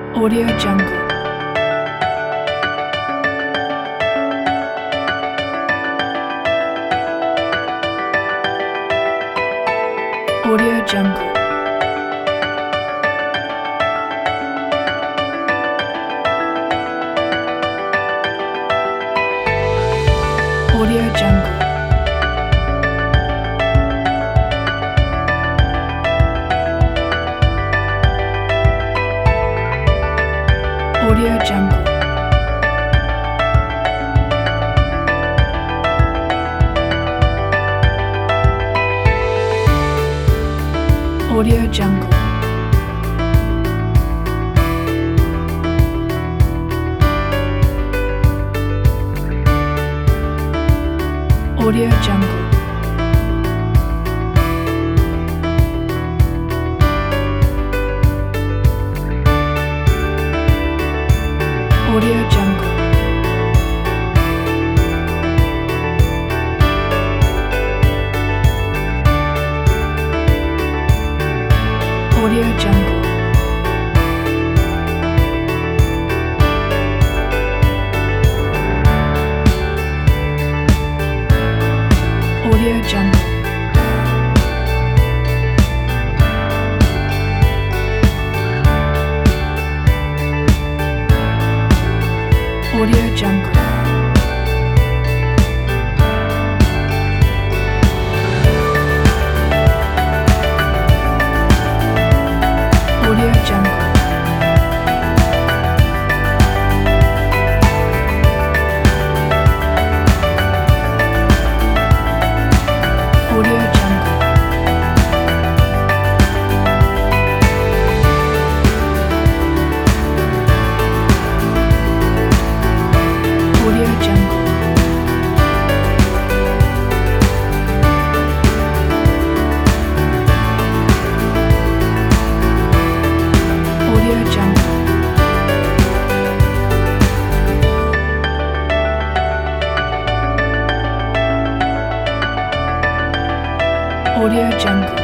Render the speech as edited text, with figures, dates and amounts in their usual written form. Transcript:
Audio Jungle. Audio Jungle. Audio Jungle. Audio Jungle. Audio Jungle. Audio Jungle. Audio Jungle. Audio Jungle. Audio Jungle. Audio Jungle. Audio Jungle. Audio Jungle. Audio Jungle. Audio Jungle. Audio Jungle.